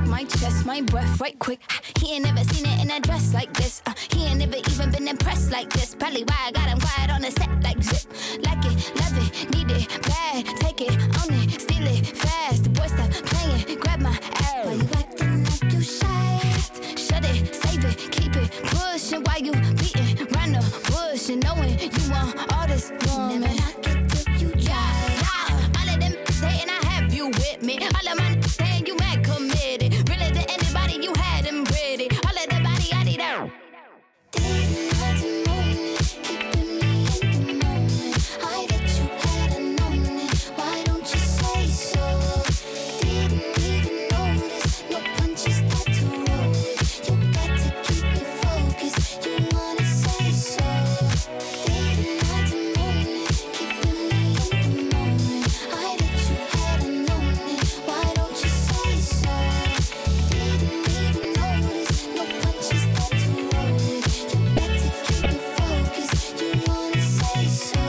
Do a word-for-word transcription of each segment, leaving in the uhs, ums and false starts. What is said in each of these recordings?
my chest, my breath right quick. He ain't never seen it in a dress like this. Uh, he ain't never even been impressed like this. Probably why I got him quiet on the set like zip. Like it, love it, need it, bad. Take it, own it, steal it, fast. The boy stop playing, grab my ass. Why you acting like you shy? Shut it, save it, keep it pushing. While you beating round the bush and knowing you want all this woman. Never knock it till you try. Yeah, all of them saying I have you with me. All of my saying you mad committed. Really to anybody you had them ready. All of the body I need out. Didn't have to moment, keeping me in the moment. I bet you had a known it. Why don't you say so? Didn't even notice. No punches that to roll with. You got to keep me focused. You wanna say so? Didn't have to moment, keeping me in the moment. I bet you had a known it. Why don't you say so? Didn't even notice. No punches that to roll with. You got to keep me focused. You wanna say so?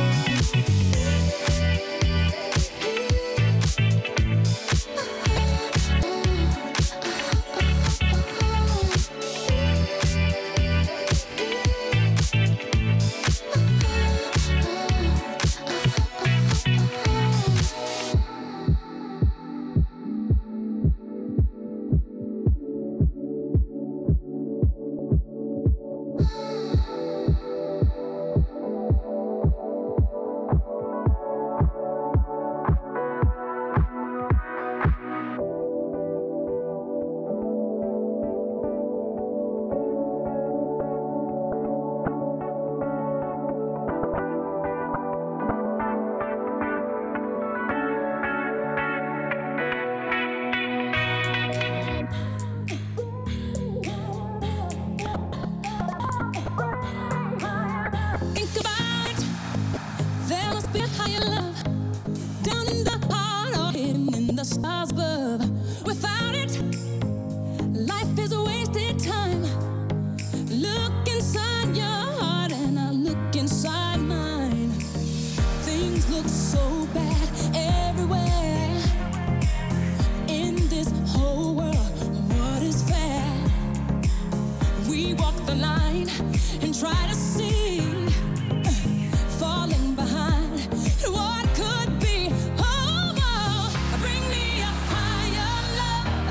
Think about it. There must be a higher love down in the heart or hidden in the stars above. Without it, life is a wasted time. Look inside your heart and I look inside mine. Things look so bad everywhere in this whole world. What is fair? We walk the line and try to see, falling behind what could be. Oh, oh, bring me a higher love.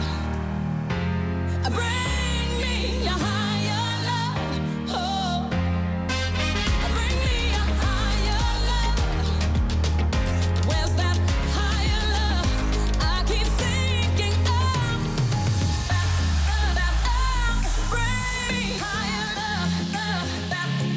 Bring me a higher love. Oh, bring me a higher love. Where's that higher love? I keep thinking of. Bring me higher love.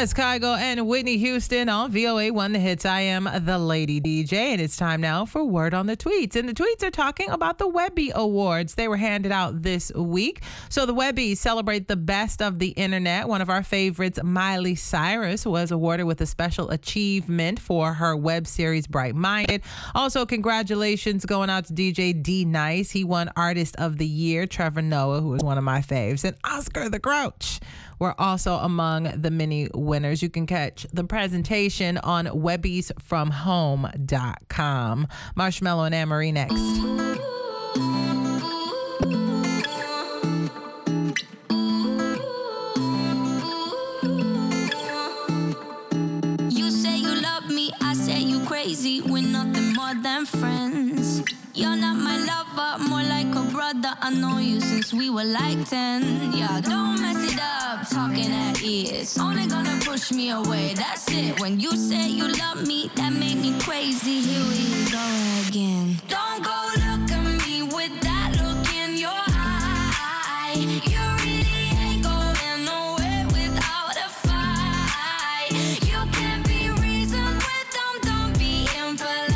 That's Kygo and Whitney Houston on V O A one The Hits. I am the Lady D J, and it's time now for Word on the Tweets. And the tweets are talking about the Webby Awards. They were handed out this week. So the Webbies celebrate the best of the internet. One of our favorites, Miley Cyrus, was awarded with a special achievement for her web series Bright Minded. Also, congratulations going out to D J D-Nice. He won Artist of the Year. Trevor Noah, who is one of my faves, and Oscar the Grouch were also among the many winners. You can catch the presentation on webbies from home dot com. Marshmello and Anne-Marie next. You say you love me, I say you crazy. We're nothing more than friends. You're not my lover, more like a brother. I know you since we were like ten. Yeah, don't mess it up, talking at ears. Only gonna push me away, that's it. When you say you love me, that made me crazy. Here we go again. Don't go look at me with that look in your eye. You really ain't going nowhere without a fight. You can't be reasoned with them, don't be impolite.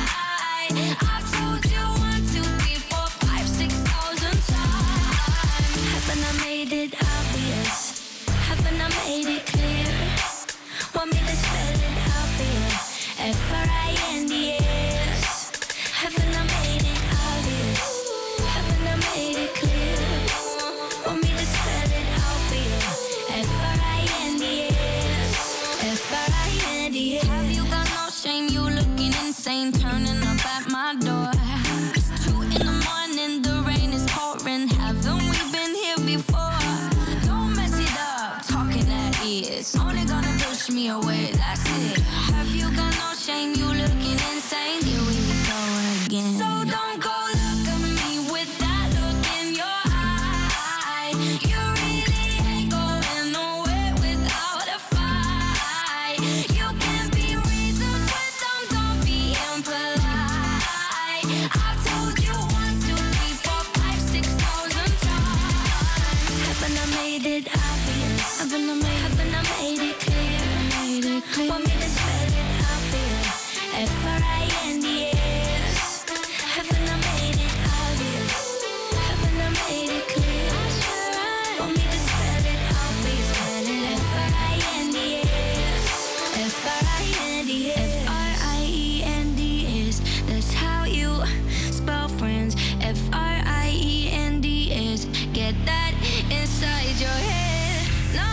I've told you one, two, three, four, five, six thousand times. Haven't I made it obvious? Haven't I made it clear? Want me to spell it out for you? F R I N D S. Haven't I made it obvious? Haven't I made it clear? Want me to spell it out for you? F R I N D S. F R I N D S. Have you got no shame? You looking insane, turning up at my door. It's two in the morning, the rain is pouring. Haven't we been here before? Don't mess it up, talking at ears. Only gonna push me away, that's it. Have you got no shame? You looking insane. Here we go again. So don't go look at me with that look in your eye. You really ain't going nowhere without a fight. You can't be reasoned with them, don't be impolite. I've told you one, two, three, four, five, six thousand times. Haven't I made it obvious? Haven't I made, haven't I made it clear? Made it clear. Want me to spell it out for you? F R I N D S. Haven't I made it obvious? Haven't I made it clear? Want me to spell it out for you? F R I N D S. F R I N D S. F R I E N D S. That's how you spell friends. F R I E N D S. Get that inside your head. No,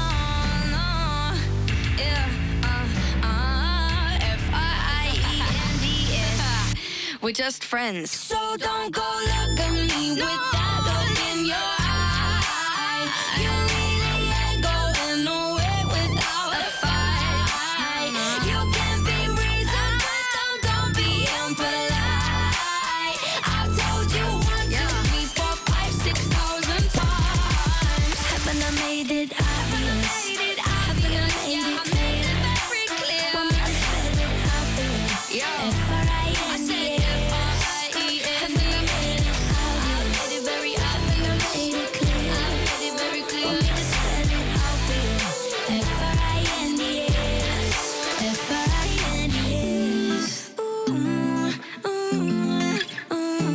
no, yeah, uh, uh, F R I E N D S. We're just friends. So don't go look at me with that look in your eye. You really ain't going nowhere without a fight. You can't be reasoned with them, don't be impolite. I've told you one, two, three, four, five, six thousand times. Haven't I made it obvious? Haven't I made it clear? Want me to spell it out for you? F R I N D S. Haven't I made it obvious? Haven't I made it clear? Want me to spell it out for you? F R I N D S. F R I N D S. Ooh, ooh, ooh,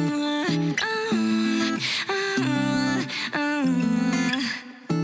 ooh, ooh, ooh.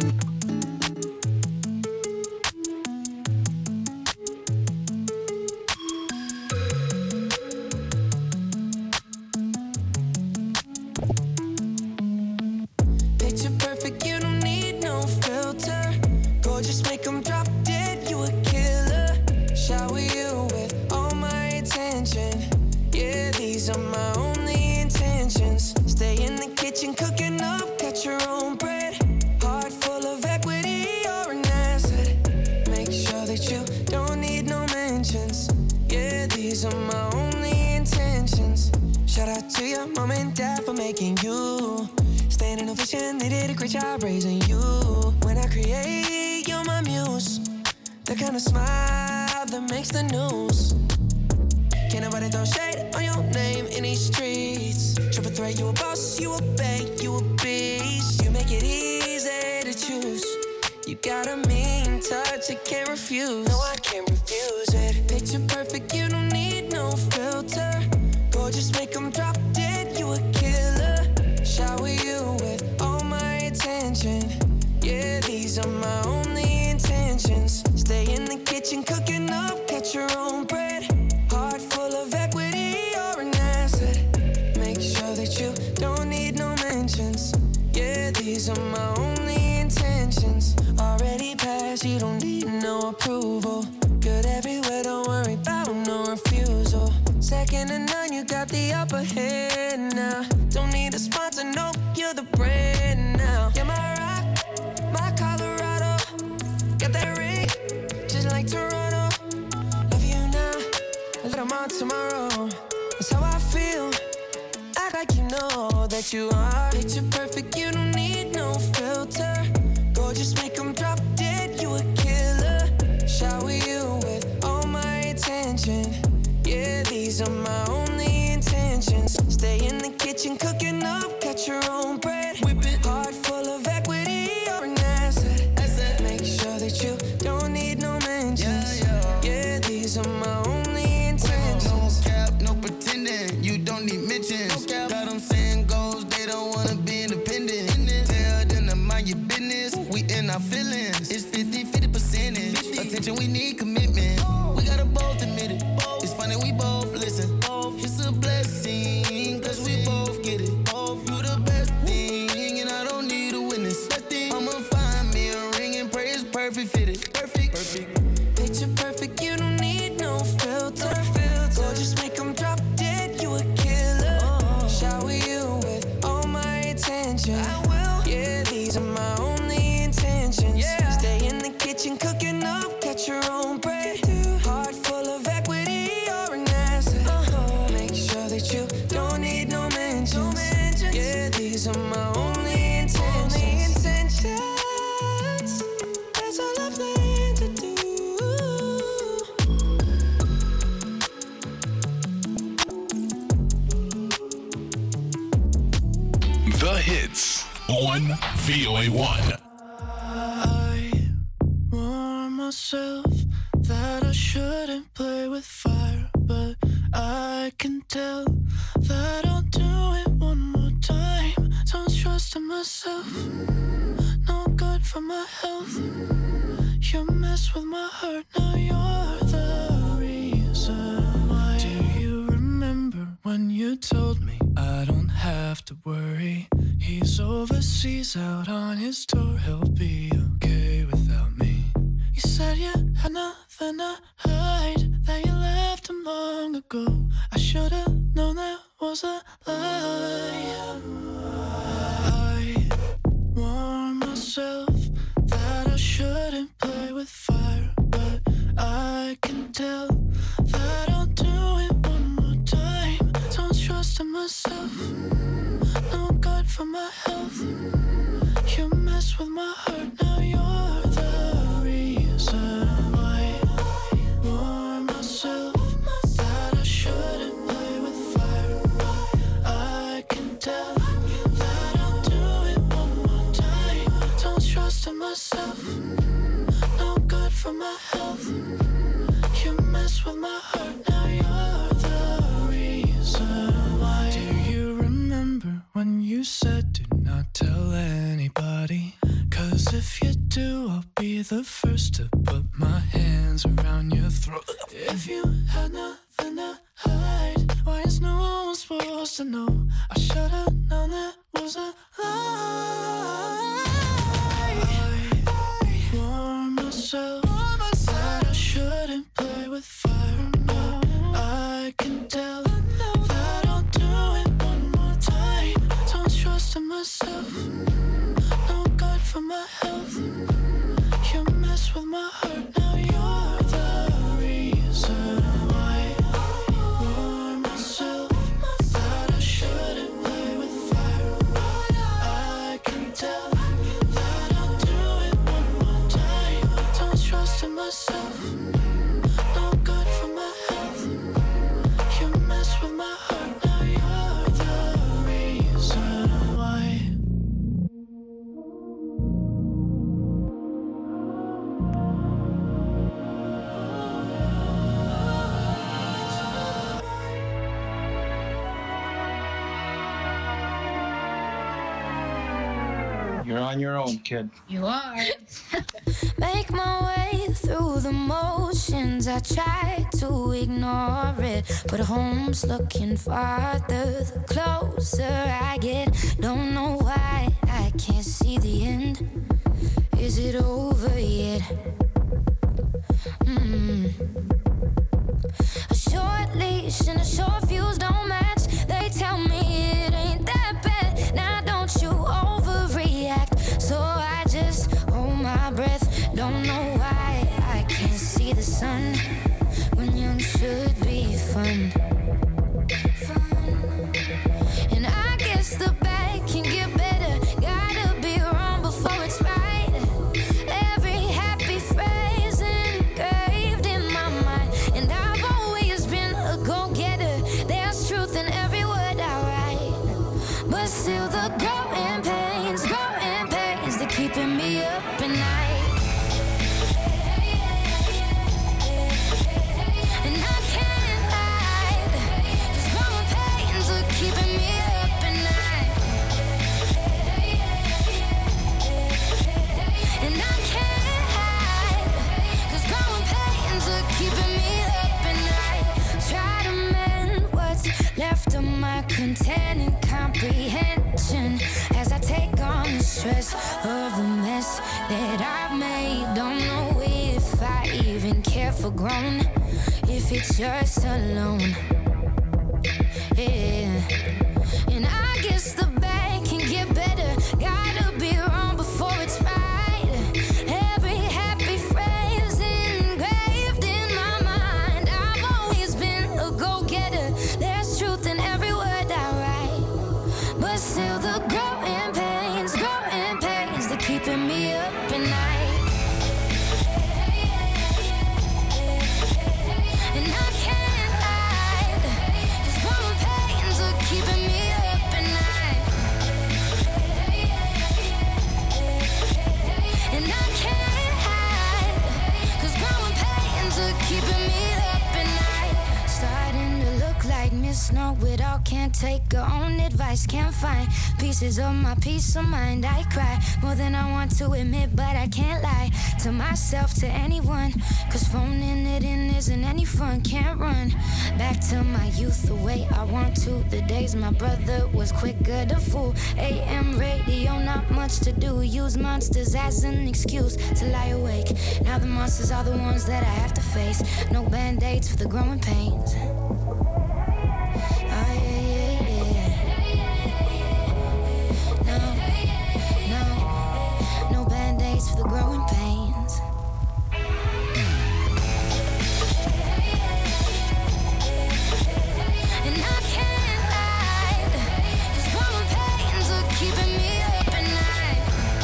Picture perfect, you don't need no filter. Gorgeous, make them drop dead, you a killer. Shower you with all my attention. Yeah, these are my only intentions. Stay in the kitchen, cooking up, got your own bread. Heart full of equity, you're an asset. Make sure that you don't need no mentions. Yeah, these are my only intentions. Shout out to your mom and dad for making you. Standing ovation, they did a great job raising you. When I create, you're my muse. The kind of smile that makes the news. Can't nobody throw shade on your name in these streets. Triple threat, you a boss, you a bank, you a beast. You make it easy to choose. You got a mean touch, I can't refuse. No, I can't refuse it. Picture perfect, you don't need no filter. Gorgeous, make them drop dead, you a killer. Shower you with all my attention. Yeah, these are my only intentions. Stay in the kitchen, cooking up, catch your own bread. Heart full of equity, you're an asset. Make sure that you don't need no mentions. Yeah, these are my only intentions. Already passed, you don't need no approval. Good everywhere, don't worry about no refusal. Second to none, you got the upper hand now. Don't need a sponsor, no, you're the brand now. You're my rock, my Colorado. Got that ring, just like Toronto. Love you now, a little more tomorrow. That's how I feel, act like you know that you are. Picture perfect, you don't need no filter. Gorgeous, make them drop dead, you a killer. Shower you with all my attention. Yeah, these are my only intentions. Stay in the kitchen, cooking up, catch your own bread. Whipping heart full of equity, you're an asset. asset. Make sure that you don't need no mentions. Yeah, yeah. Yeah, these are my only intentions. No cap, no pretending, you don't need mentions. No got them saying goals, they don't wanna be independent. Tell them to mind your business, we in our feelings. It's fifty fifty percentage. Attention, we need commitment. We gotta both admit it. It's funny, we both listen. It's a blessing, cause we both get it. You the best thing, and I don't need a witness. I'ma find me a ring and pray it's perfect fitted. Perfect, perfect. Picture perfect, you don't need no filter. Gorgeous, make them drop dead, you a killer. Shower you with all my attention. I will. Yeah, these are my only intentions. Yeah. Stay in the kitchen, cooking up, catch your own bread. Heart full of equity, you're an asset. Uh-huh. Make sure that you don't need no mentions. Yeah, these are my only intentions. Only intentions. That's all I plan to do. The hits on V O A one. I warn myself that I shouldn't play with fire, but I can tell that I'll do it one more time. Don't trust in myself, no good for my health. You mess with my heart, now you're the reason why. Do you remember when you told me I don't have to worry? He's overseas out on his tour, he'll be okay without me. You said you had nothing to hide, that you left him long ago. I should've known that was a lie. I warned myself that I shouldn't play with fire, but I can tell that I'll do it one more time. Don't trust in myself, no good for my health. You mess with my heart, now you're the reason why. I warn myself that I shouldn't play with fire, but I can tell that I'll do it one more time. Don't trust in myself, no good for my health. You mess with my heart, now you're the reason why. Do you remember when you said do not tell anybody? Cause if you do, I'll be the first to put my hands around your throat. If you had nothing to hide, why is no one supposed to know? I should've known that was a lie. I warned myself that I shouldn't play with fire, but I can tell that I'll do it one more time. Don't trust in myself, no good for my health. You mess with my heart, now you're the reason why. I warned myself that I shouldn't play with fire, but I can tell that I'll do it one more time. Don't trust in myself, no good for my health. You mess with my heart, now you're the reason why. You're on your own, kid. You are. Make my way through the motions. I try to ignore it, but home's looking farther the closer I get. Don't know why I can't see the end. Is it over yet? Mm. A short leash and a short fuse don't match. They tell me it ain't that bad. Now don't you overreact. So I just hold my breath. Don't know why I can't see the sun when young should be fun. Fun. And I guess the bad can get better. Gotta be wrong before it's right. Every happy phrase engraved in my mind. And I've always been a go-getter. There's truth in every word I write. But still the growing pains, growing pains, they're keeping me up at night. And I can't hide, 'cause growing pains are keeping me up at night. And I can't hide, 'cause growing pains are keeping me up at night. Try to mend what's left of my containing comprehension as I take on the stress of the mess that I've made. Don't know if I even care for grown, if it's just alone. Yeah. And I guess the bad can get better. Gotta be wrong before it's right. Every happy phrase engraved in my mind. I've always been a go-getter. There's truth in every word I write. But still the growing pains, growing pains, they're keeping me up at night. And I can't hide, 'cause growing pains are keeping me up at night. And I can't hide, 'cause growing pains are keeping me up at night. Starting to look like Miss Know-It-all. Can't take her own advice. Can't find pieces of my peace of mind. I cry more than I want to admit, but I can't lie to myself, to anyone, 'cause phoning it in isn't any fun. Can't run back to my youth the way I want to. The days my brother was quicker to fool. A M radio, not much to do. Use monsters as an excuse to lie awake. Now the monsters are the ones that I have to face. No band-aids for the growing pains. Oh yeah, yeah, yeah. No, no, no band-aids for the growing pains. And I can't hide, 'cause growing pains are keeping me up at night.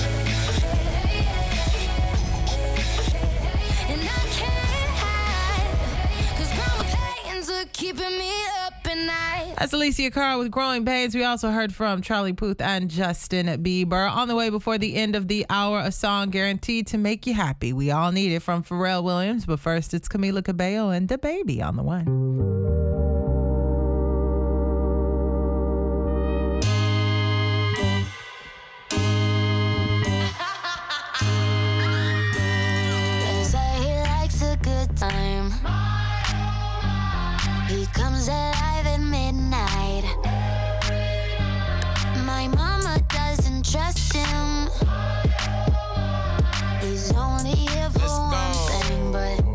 And I can't hide, 'cause growing pains are keeping me up at night. That's Alicia Cara with Growing Pains. We also heard from Charlie Puth and Justin Bieber. On the way before the end of the hour, a song guaranteed to make you happy. We all need it from Pharrell Williams. But first, it's Camila Cabello and Da Baby on the one. They say he likes a good time. He comes alive at midnight. My mama doesn't trust him. He's only here for Let's one go. thing, but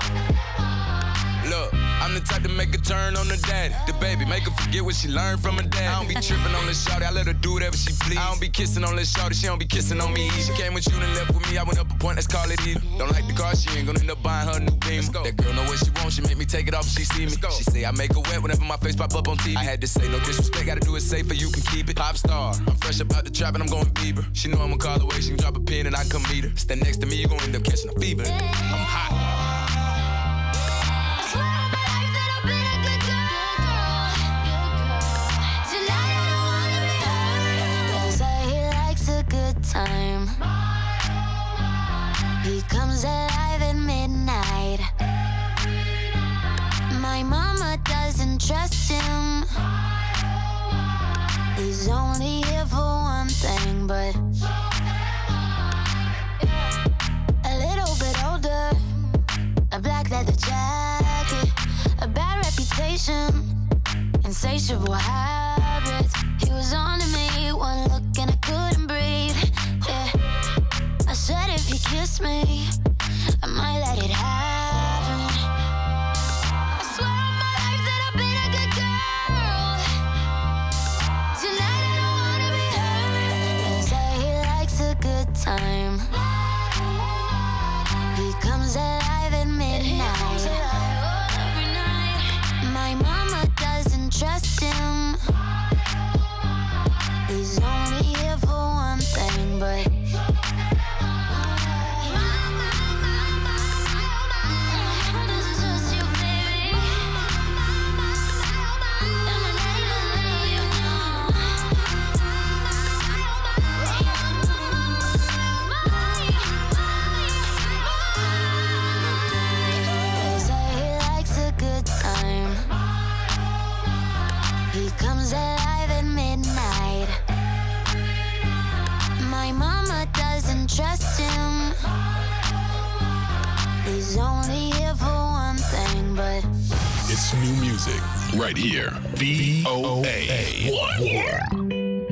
Look, I'm the type to make a turn on the daddy. The baby, make her forget what she learned from her dad. I don't be tripping on this shawty, I let her do whatever she please. I don't be kissing on this shawty, she don't be kissing on me. She came with you and left with me, I went up a point, let's call it even. Don't like the car, she ain't gonna end up buying her a new beam. That girl know what she wants, she make me take it off if she see me. She say I make her wet whenever my face pop up on T V. I had to say no disrespect, gotta do it safer, you can keep it. Pop star, I'm fresh about the trap and I'm going Bieber. She know I'ma call away, she can drop a pin and I come meet her. Stand next to me, you gon' end up catching a fever. I'm hot. Time. He comes alive at midnight. My mama doesn't trust him. He's only here for one thing, but temptation, insatiable habits. He was on to me, one look and I couldn't breathe. Yeah, I said if he kissed me, I might let it happen. I swear on my life that I've been a good girl. Tonight I don't wanna be hurt. They say he likes a good time. He comes alive at midnight. Every night. My mama doesn't trust him. He's only here for one thing, but comes alive at midnight. My mama doesn't trust him. He's only here for one thing, but it's new music right here. V O A one.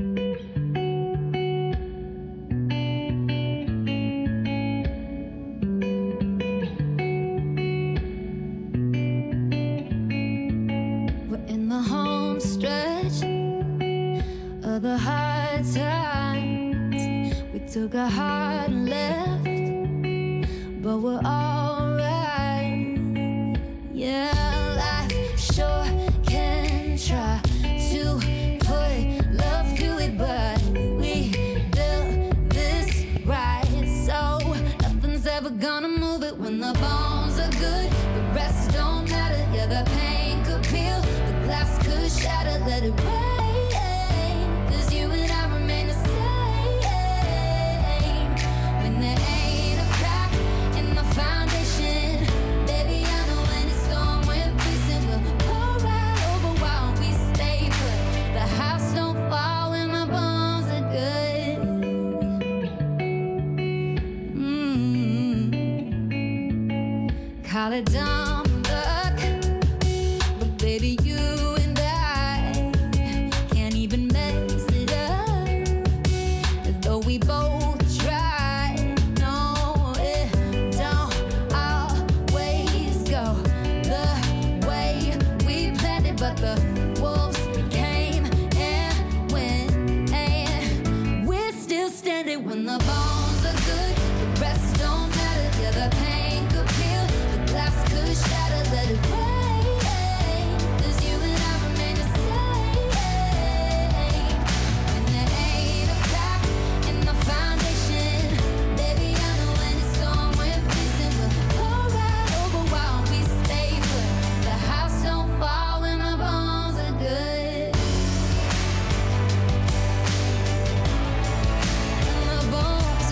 the hard times. We took a hard left, but we're alright. Yeah, life sure can try to put love to it, but we built this right, so nothing's ever gonna move it. When the bones are good, the rest don't matter. Yeah, the pain could peel, the glass could shatter. Let it rain. Call it dumb luck, but baby, you and I can't even mess it up. Though we both try, no, it don't always go the way we planned it. But the wolves came and went, and we're still standing. When the bones are good, the rest don't matter. Yeah, the pain could peel, glass could shatter, let it rain. 'Cause you and I remain the same. And there ain't a crack in the foundation. Baby, I know when it's gone, we're facing. We'll go right over while we stay put. The house don't fall when the bones are good. And the bones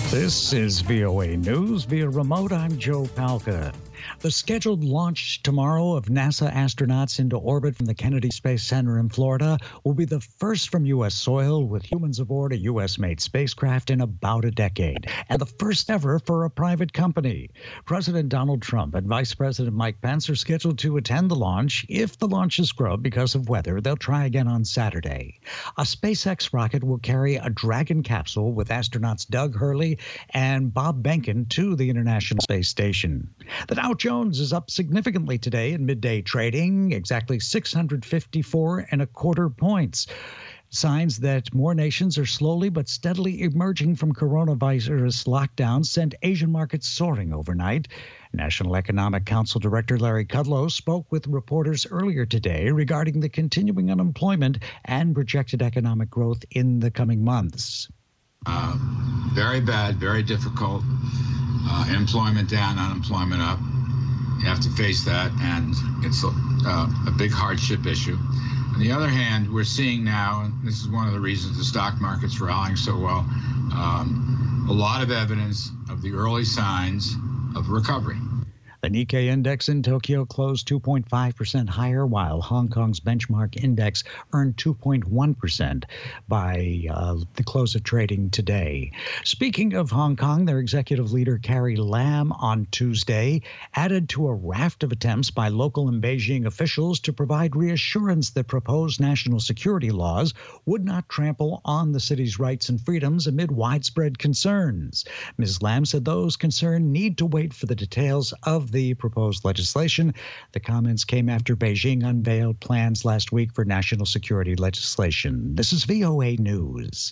This is V O A News. Via remote, I'm Joe Palca. The scheduled launch tomorrow of NASA astronauts into orbit from the Kennedy Space Center in Florida will be the first from U S soil with humans aboard a U S-made spacecraft in about a decade, and the first ever for a private company. President Donald Trump and Vice President Mike Pence are scheduled to attend the launch. If the launch is scrubbed because of weather, they'll try again on Saturday. A SpaceX rocket will carry a Dragon capsule with astronauts Doug Hurley and Bob Behnken to the International Space Station. The Dow Jones is up significantly today in midday trading, exactly six hundred fifty-four and a quarter points. Signs that more nations are slowly but steadily emerging from coronavirus lockdowns sent Asian markets soaring overnight. National Economic Council Director Larry Kudlow spoke with reporters earlier today regarding the continuing unemployment and projected economic growth in the coming months. Uh, very bad, very difficult. Uh, employment down, unemployment up. You have to face that, and it's a, uh, a big hardship issue. On the other hand, we're seeing now, and this is one of the reasons the stock market's rallying so well, um, a lot of evidence of the early signs of recovery. The Nikkei index in Tokyo closed two point five percent higher, while Hong Kong's benchmark index earned two point one percent by uh, the close of trading today. Speaking of Hong Kong, their executive leader Carrie Lam on Tuesday added to a raft of attempts by local and Beijing officials to provide reassurance that proposed national security laws would not trample on the city's rights and freedoms amid widespread concerns. Miz Lam said those concerns need to wait for the details of the proposed legislation. The comments came after Beijing unveiled plans last week for national security legislation. This is V O A News.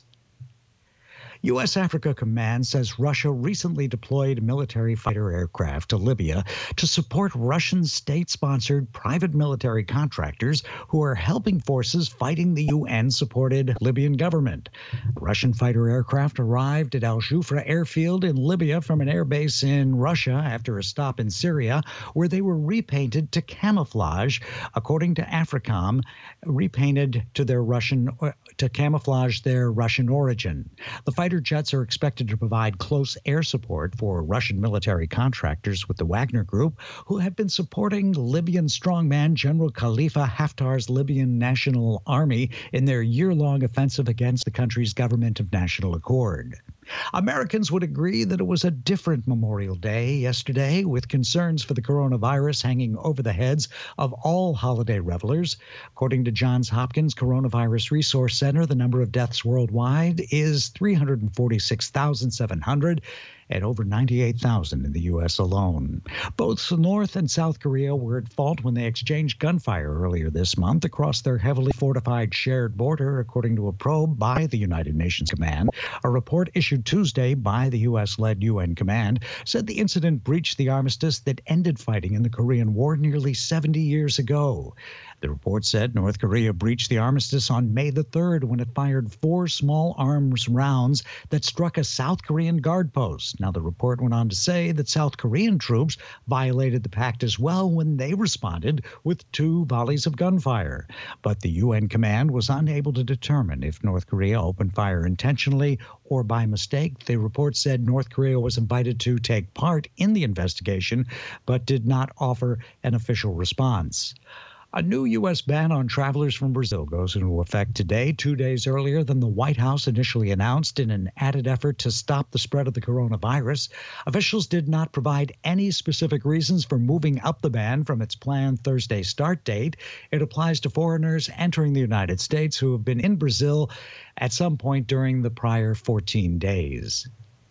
U S Africa Command says Russia recently deployed military fighter aircraft to Libya to support Russian state-sponsored private military contractors who are helping forces fighting the U N-supported Libyan government. Russian fighter aircraft arrived at Al Jufra airfield in Libya from an airbase in Russia after a stop in Syria, where they were repainted to camouflage, according to AFRICOM, repainted to their Russian to camouflage their Russian origin. The fighter jets are expected to provide close air support for Russian military contractors with the Wagner Group, who have been supporting Libyan strongman General Khalifa Haftar's Libyan National Army in their year-long offensive against the country's government of national accord. Americans would agree that it was a different Memorial Day yesterday, with concerns for the coronavirus hanging over the heads of all holiday revelers. According to Johns Hopkins Coronavirus Resource Center, the number of deaths worldwide is three hundred forty-six thousand seven hundred, and over ninety-eight thousand in the U S alone. Both North and South Korea were at fault when they exchanged gunfire earlier this month across their heavily fortified shared border, according to a probe by the United Nations Command. A report issued Tuesday by the U S-led U N Command said the incident breached the armistice that ended fighting in the Korean War nearly seventy years ago. The report said North Korea breached the armistice on May the third when it fired four small arms rounds that struck a South Korean guard post. Now, the report went on to say that South Korean troops violated the pact as well when they responded with two volleys of gunfire. But the U N command was unable to determine if North Korea opened fire intentionally or by mistake. The report said North Korea was invited to take part in the investigation, but did not offer an official response. A new U S ban on travelers from Brazil goes into effect today, two days earlier than the White House initially announced, in an added effort to stop the spread of the coronavirus. Officials did not provide any specific reasons for moving up the ban from its planned Thursday start date. It applies to foreigners entering the United States who have been in Brazil at some point during the prior fourteen days.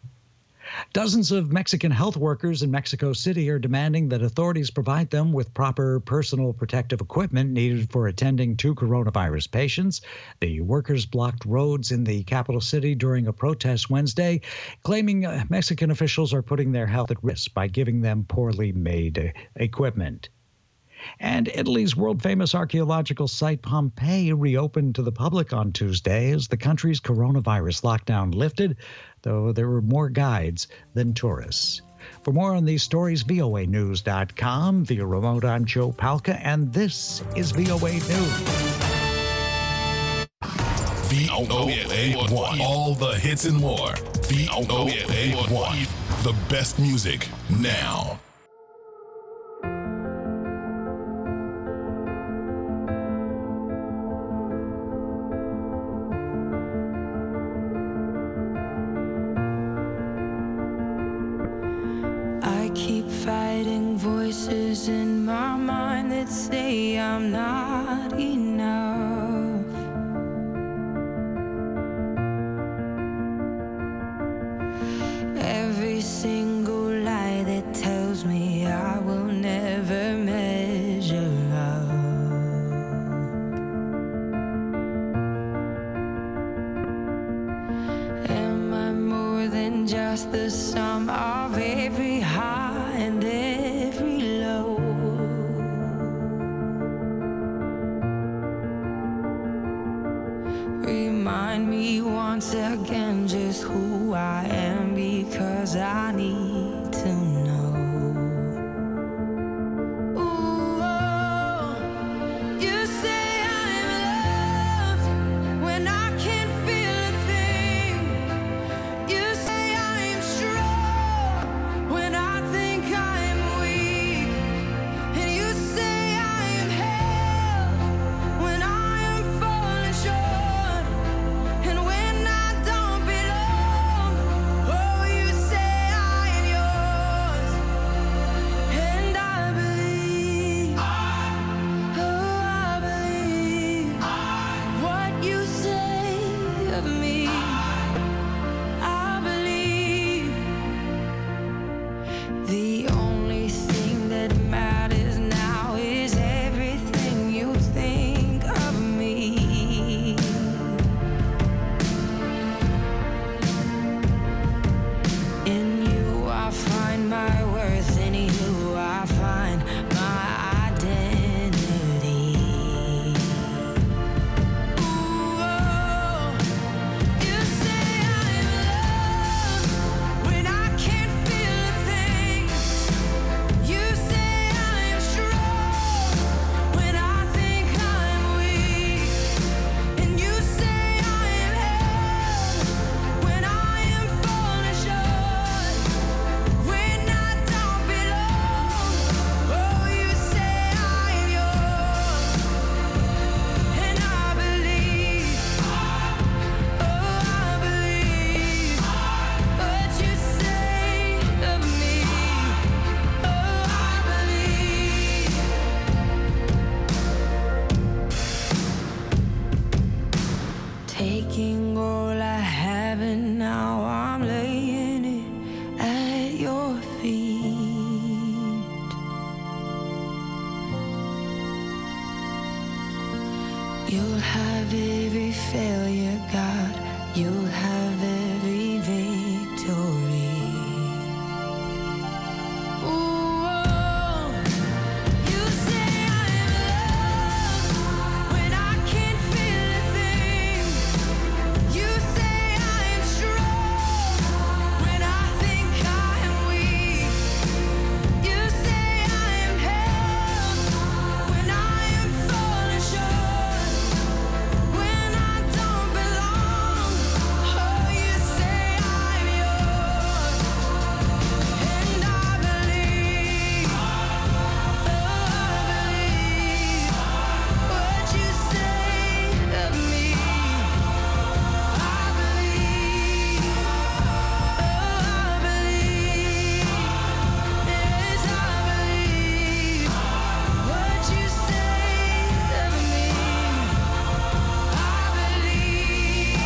Dozens of Mexican health workers in Mexico City are demanding that authorities provide them with proper personal protective equipment needed for attending to coronavirus patients. The workers blocked roads in the capital city during a protest Wednesday, claiming uh, Mexican officials are putting their health at risk by giving them poorly made uh, equipment. And Italy's world-famous archaeological site Pompeii reopened to the public on Tuesday as the country's coronavirus lockdown lifted, though there were more guides than tourists. For more on these stories, V O A news dot com. Via remote, I'm Joe Palca, and this is V O A News. V O A one. All the hits and more. V O A one. The best music now. I keep fighting voices in my mind that say I'm not enough. Every single lie that tells me I will never measure up. Am I more than just the sum of every high and every low? Remind me once again just who I am, because I need to know. Ooh, oh, you say I'm loved when I can't feel a thing. You say I'm strong when I think I'm weak. And you say I'm held when I am falling short. And when I don't belong, oh, you say I am yours. And I believe, oh, I believe what you say of me. I believe the only thing that matters now is everything you think of me. In you I find my worth, in you I find my identity. Ooh, oh, you say I'm loved when I can't feel a thing. You say I'm strong when I think I'm weak. And you say I am held when I am falling short. When I don't belong, oh, you say I am yours. And I believe, oh, I believe what you say of me. Oh, I believe. Taking all I have and now I'm laying it at your feet. You'll have every failure, God. You'll have every victory. Ooh, oh, you say I'm loved when I can't feel a thing. You say I'm strong when I think I'm weak. You say I'm held when I am falling short. When I don't belong, oh, you say I'm yours. And I believe, oh, I believe what you say of me. I believe, oh, I believe, yes, I believe what you say of me. I believe.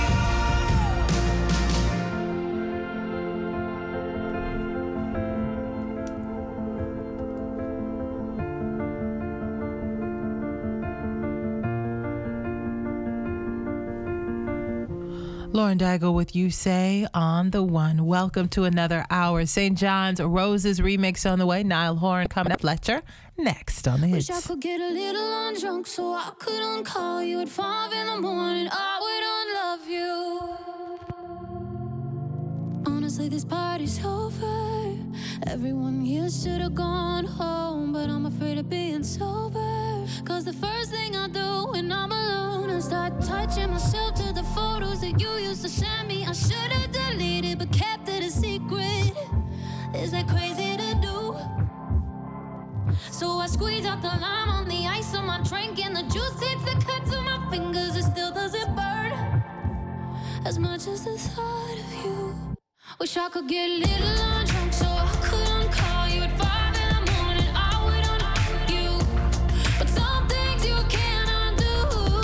Lauren Daigle with You Say on the One. Welcome to another hour. Saint John's Roses remix on the way. Niall Horan coming up. Fletcher next on the Wish I hits. could get a little undrunk so I couldn't call you at five in the morning. I would unlove you. Honestly, this party's over. Everyone here should have gone home, but I'm afraid of being sober. Cause the first thing I do when I'm alone is start touching myself to the photos that you used to send me. I should have deleted fingers, it still doesn't burn as much as the thought of you. Wish I could get a little undrunk so I couldn't call you at five in the morning. I would undo you, but some things you can't undo.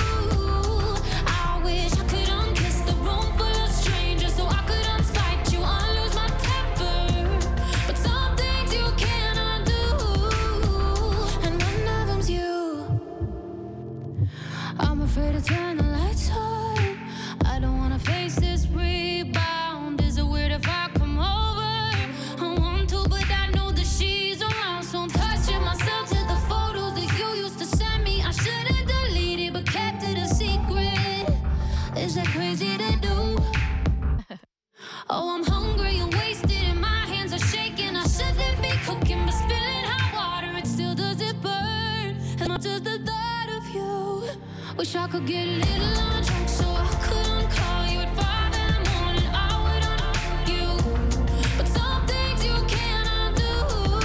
I wish I could unkiss the room full of strangers so I could unspite you, unlose my temper. But some things you can't undo, and one of them's you. I'm afraid to turn the lights on. I don't wanna face this rebound. Is it weird if I come over? I want to, but I know that she's around. So I'm touching myself to the photos that you used to send me. I should've deleted, but kept it a secret. Is that crazy to do? Oh, I'm hungry and wasted, and my hands are shaking. I shouldn't be cooking, but spilling hot water, it still doesn't burn as much as the thought of you. Wish I could get a little undrunk so I couldn't call you at five in the morning. I would undo you, but some things you can't undo.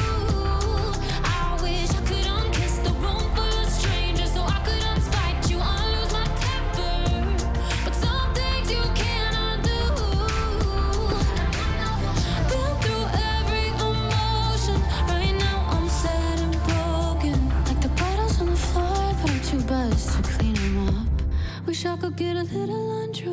I wish I could unkiss the room full of strangers so I could unspite you, unlose my temper. But some things you can't undo. Been through every emotion. Right now I'm sad and broken, like the bottles on the floor, but I'm too buzzed to clean them up. Wish I could get a little undrunk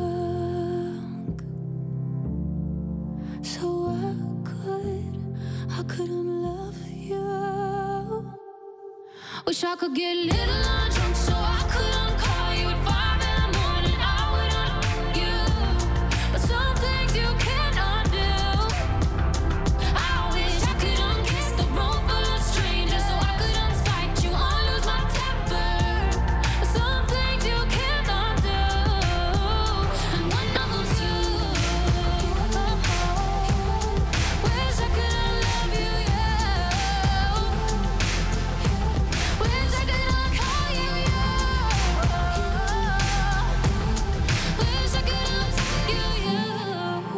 so I could, I couldn't love you. Wish I could get a little undrunk so I couldn't call you at five in the morning. I would undo you, but some things you can't undo. I wish I could unkiss the room full of strangers so I could unspite you, unlose my temper. But some things you can't undo, and one of them's you. Wish I could unlove you, yeah. Wish I could uncall you, yeah. Wish I could unsee you, yeah.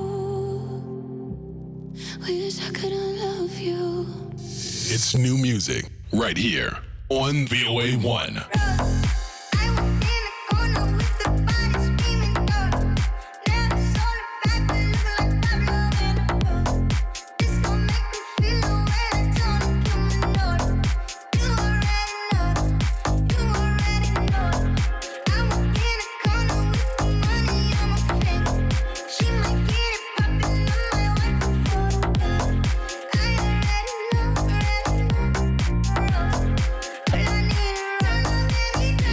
Wish I could unlove you. It's new music right here on V O A one. All I need is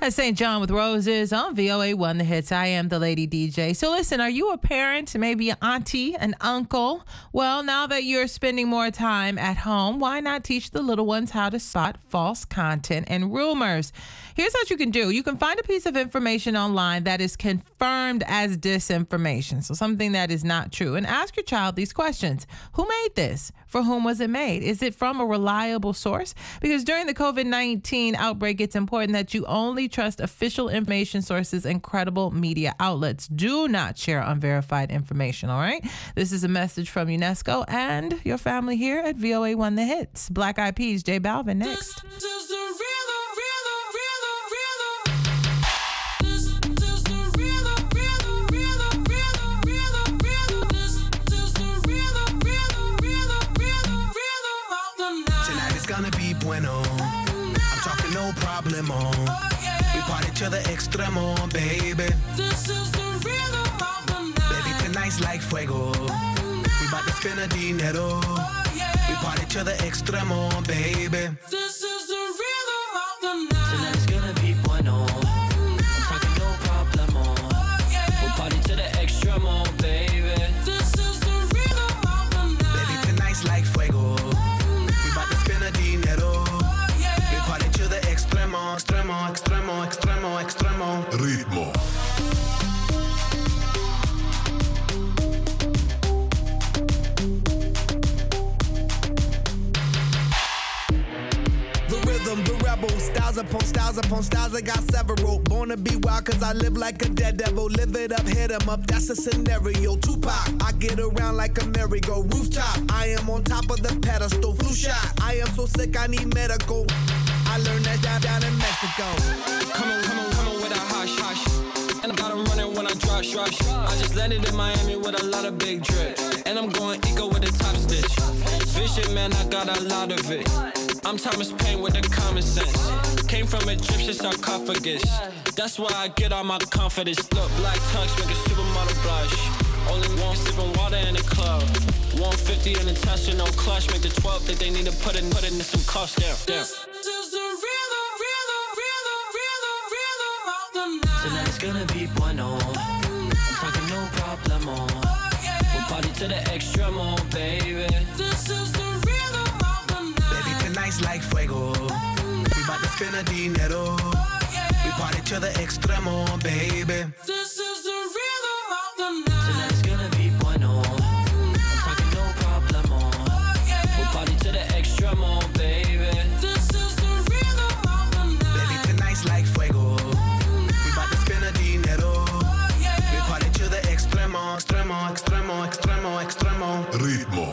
That's Saint John with Roses on V O A one The Hits. I am the Lady D J. So listen, are you a parent, maybe an auntie, an uncle? Well, now that you're spending more time at home, why not teach the little ones how to spot false content and rumors? Here's what you can do. You can find a piece of information online that is confirmed as disinformation, so something that is not true, and ask your child these questions. Who made this? For whom was it made? Is it from a reliable source? Because during the COVID nineteen outbreak, it's important that you only trust official information sources and credible media outlets. Do not share unverified information, all right? This is a message from UNESCO and your family here at V O A one The Hits. Black Eyed Peas, J Balvin next. This is the rhythm, rhythm, rhythm, rhythm. This is the rhythm, rhythm, rhythm, rhythm, rhythm. This is the rhythm, rhythm, rhythm, rhythm, rhythm of the night. Tonight is gonna be bueno. I'm talking no problemo. We party to the extremo, baby. This is the rhythm of the night. Baby, tonight's like fuego. We bout to spend a dinero. We party to the extremo, baby. This is the rhythm of the night. Tonight's gonna be bueno. I'm talking no problemo. We'll party to the extremo, baby. This is the rhythm of the night. Baby, tonight's like fuego. We bout to spend a dinero. We party to the extremo, extremo, extremo, extremo, extremo. Ritmo. The rebel, styles upon styles upon styles, I got several. Born to be wild cause I live like a dead devil. Live it up, hit 'em up, that's a scenario. Tupac, I get around like a merry-go. Rooftop, I am on top of the pedestal. Flu shot, I am so sick I need medical. I learned that down, down in Mexico. Come on, come on, come on with a hush, hush. And I got 'em running when I rush, rush. I just landed in Miami with a lot of big drip. And I'm going eco with a top stitch. Vision, man, I got a lot of it. I'm Thomas Paine with the common sense. Came from Egyptian sarcophagus. That's why I get all my confidence. Look, black tongues make a supermodel blush. Only one sipping water in the club. one fifty in the Tesla, no clutch. Make the twelve think they need to put in, put in some cost down. down. This is the rhythm, rhythm, rhythm, rhythm, rhythm of the night. Tonight's gonna be bueno. I'm talking no problemo. We'll party to the extremo, baby. This is the rhythm of the night. Baby, tonight's like fuego. We bout to spend a dinero. We party to the extremo, baby. This is the rhythm of the night. Tonight's gonna be bueno. I'm talking no problemo. We'll party to the extremo, baby. This is the rhythm of the night. Baby, tonight's like fuego. We bout to spend a dinero. We party to the extremo, extremo, extremo, extremo, extremo. Ritmo.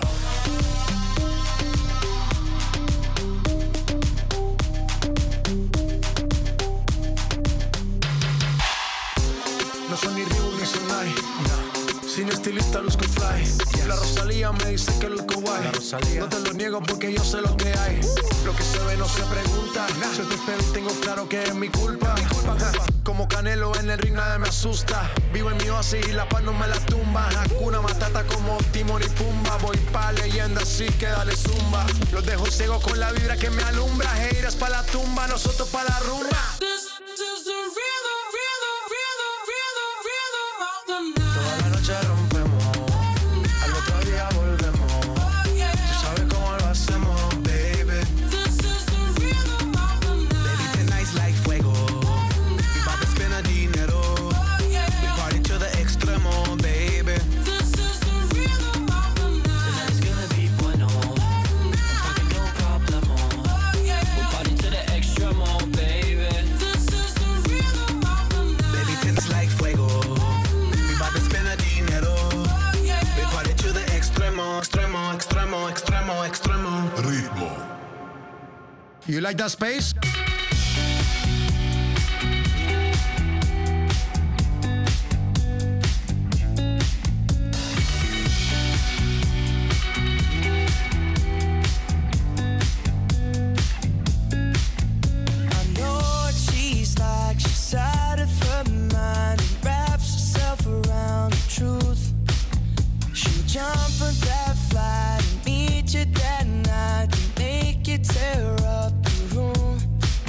No son ni Reebok ni Sonai, no. Sin estilista luzco fly. Yes. La Rosalía me dice que luzco guay. No te lo niego porque yo sé lo que hay. Lo que se ve no se pregunta. Si yo te espero y tengo claro que es mi culpa. Mi culpa, culpa. Como Canelo en el ring nadie me asusta. Vivo en mi oasis y la paz no me la tumba. Hakuna Matata como Timon y Pumba. Voy pa' leyenda así que dale zumba. Los dejo ciego con la vibra que me alumbra. Heiras pa' la tumba, nosotros pa' la rumba. This is the rhythm, rhythm, rhythm, rhythm, rhythm of the night. Toda la noche rompemos, al otro día volvemos. Tú sabes cómo lo hacemos, baby. This is the rhythm of the night. Baby, tonight's like fuego. We bout to spend a dinero. We party to the extremo, baby. This is the rhythm of the night. Tonight's gonna be bueno. I'm talking no problemo. We'll party to the extremo, baby. This is the rhythm of the night. Baby, tonight's like fuego. We bout to spend a dinero. We party to the extremo, extremo, extremo, extremo, extremo. Ritmo. You like that space? I know what she's like. She's out of her mind and wraps herself around the truth. She'll jump on that flight and meet you that night and make you tear up the room.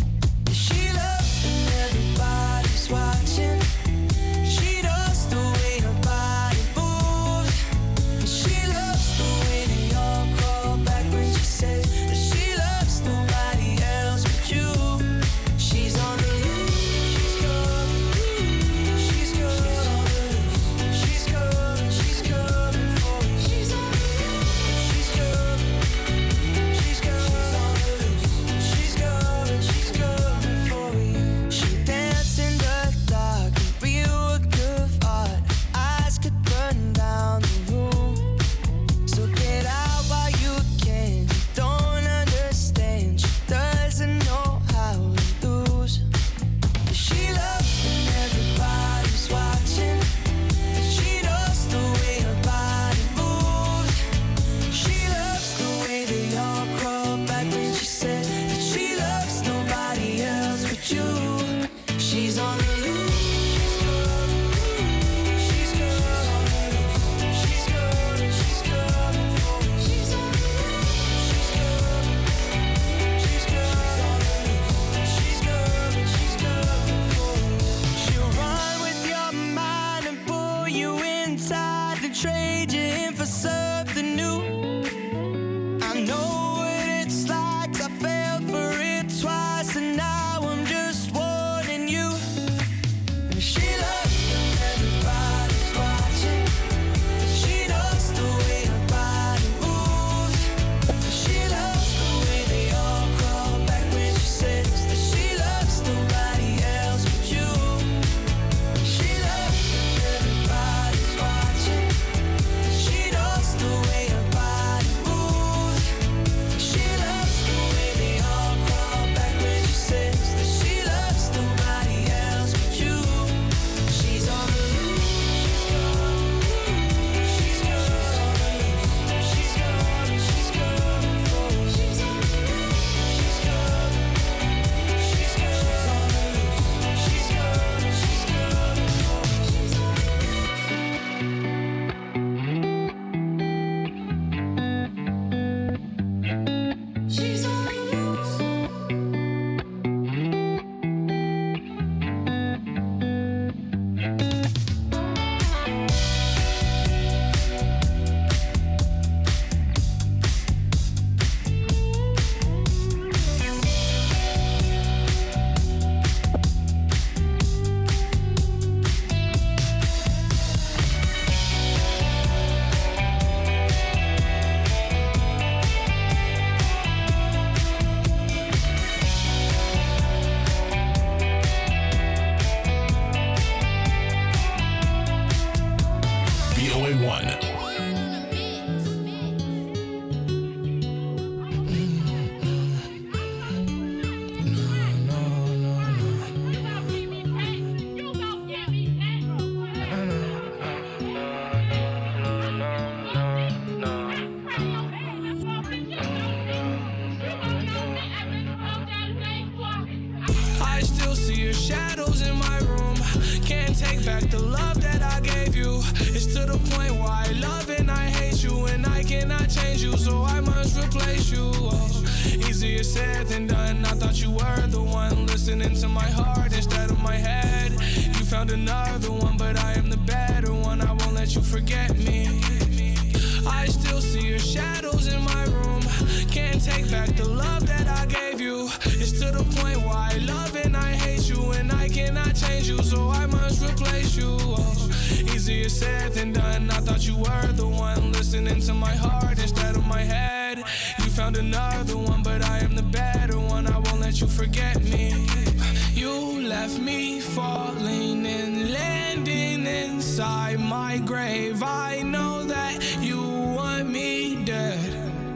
see your shadows in my room. Can't take back the love that I gave you. It's to the point where I love and I hate you, and I cannot change you, so I must replace you. Oh, easier said than done. I thought you were the one listening to my heart instead of my head. You found another one, but I am the better one. I won't let you forget me. I still see your shadows in my room. Can't take back the love that I gave you. It's to the point where I love and I hate you, and I cannot change you, so I must replace you. Oh, easier said than done. I thought you were the one listening to my heart instead of my head. You found another one, but I am the better one. I won't let you forget me. You left me falling and landing inside my grave. I know that you want me dead.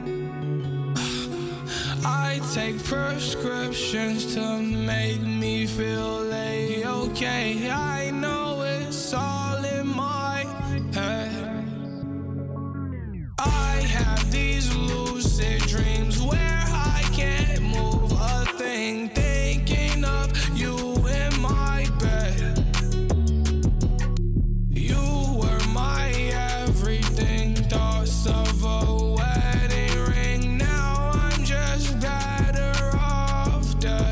I take prescriptions to make me feel A-okay. I know it's all in my head. I have these lucid dreams where I can't move a thing, thinking of you in my bed. You were my everything, thoughts of a wedding ring. Now I'm just better off dead.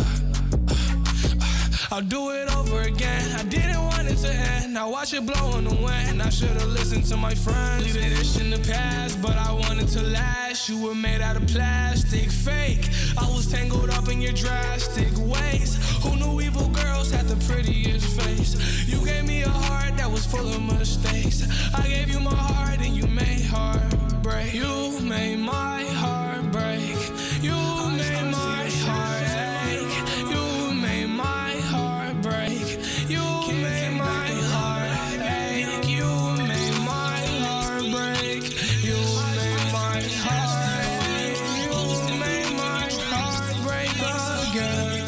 I'll do it over again. I didn't want it to end. Now watch it blow in the wind. I should've listened to my friends. Leave this in the past, but I wanted to last. You were made out of plastic, fake. I was tangled up in your drastic ways. Who knew evil girls had the prettiest face? You gave me a heart that was full of mistakes. I gave you my heart and you made heartbreak. You made my heart break. You made my heart ache. You made my heart break. You made my heart ache. You made my heart break. You made my heart ache. You made my heart break again.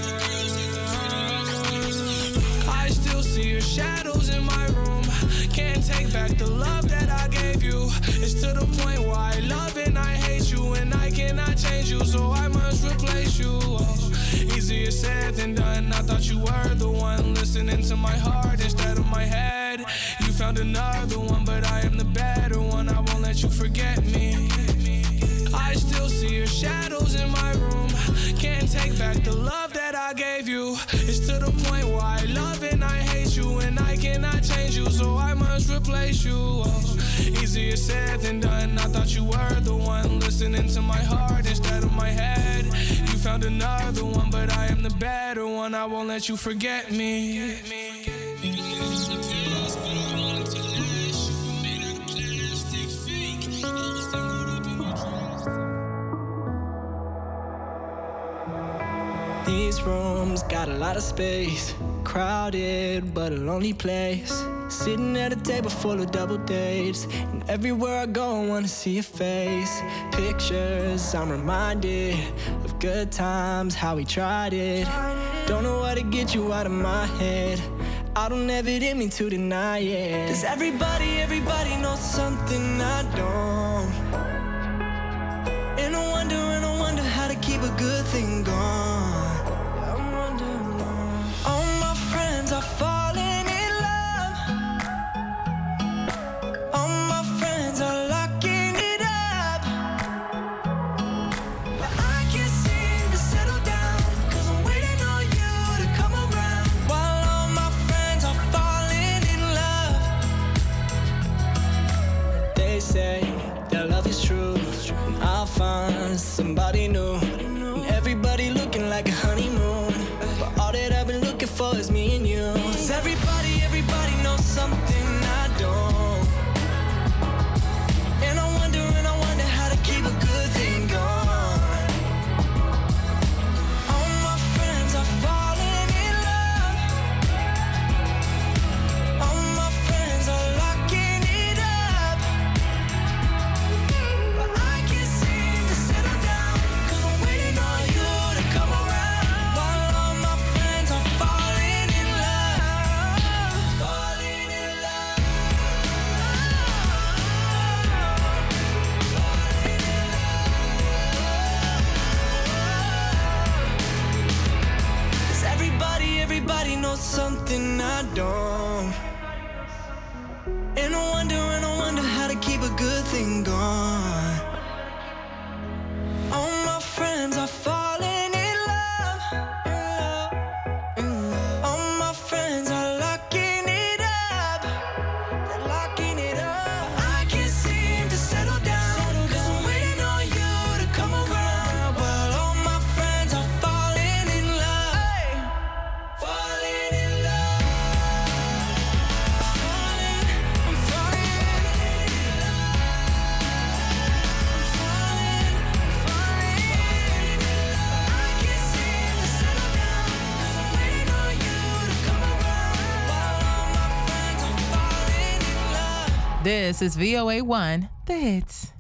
I still see your shadows in my room. Can't take back the love that I gave you. It's to the point where I love and I hate you, and I cannot change you, so I must replace you. Oh, easier said than done. I thought you were the one listening to my heart instead of my head. You found another one, but I am the better one. I won't let you forget me. I still see your shadows in my room. Can't take back the love that I gave you. It's to the point where I love and I hate you, and I cannot change you, so I must replace you. Oh, easier said than done. I thought you were the one listening to my heart instead of my head. You found another one, but I am the better one. I won't let you forget me. These rooms got a lot of space, crowded but a lonely place. Sitting at a table full of double dates, and everywhere I go I wanna see your face. Pictures, I'm reminded of good times, how we tried it. Don't know how to get you out of my head. I don't ever did mean to deny it. Does everybody, everybody know something I don't? And I wonder, and I wonder how to keep a good thing going. I'm wondering, all my friends are falling in love. All my friends are locking it up. But I can't seem to settle down, cause I'm waiting on you to come around. While all my friends are falling in love. They say that love is true, and I'll find somebody new, and everybody looking like a honeymoon, but all that I've been looking for is me and you. Does everybody, everybody know something I don't? And I wonder, and I wonder how to keep a good thing going. All my friends are falling in love. All my friends are locking it up. But I can't seem to settle down, cause I'm something I don't. And I wonder, and I wonder how to keep a good thing going. All my friends are falling in love. All my friends are locking it up. They're locking it up. I can't seem to settle down, cause I'm waiting on you to come around. While all my friends are falling in love. Falling in love. Falling, I'm falling in love. I'm falling, I'm falling in love. I can't seem to settle down, cause I'm waiting on you to come around. While all my friends are falling in love. This is V O A one, The Hits.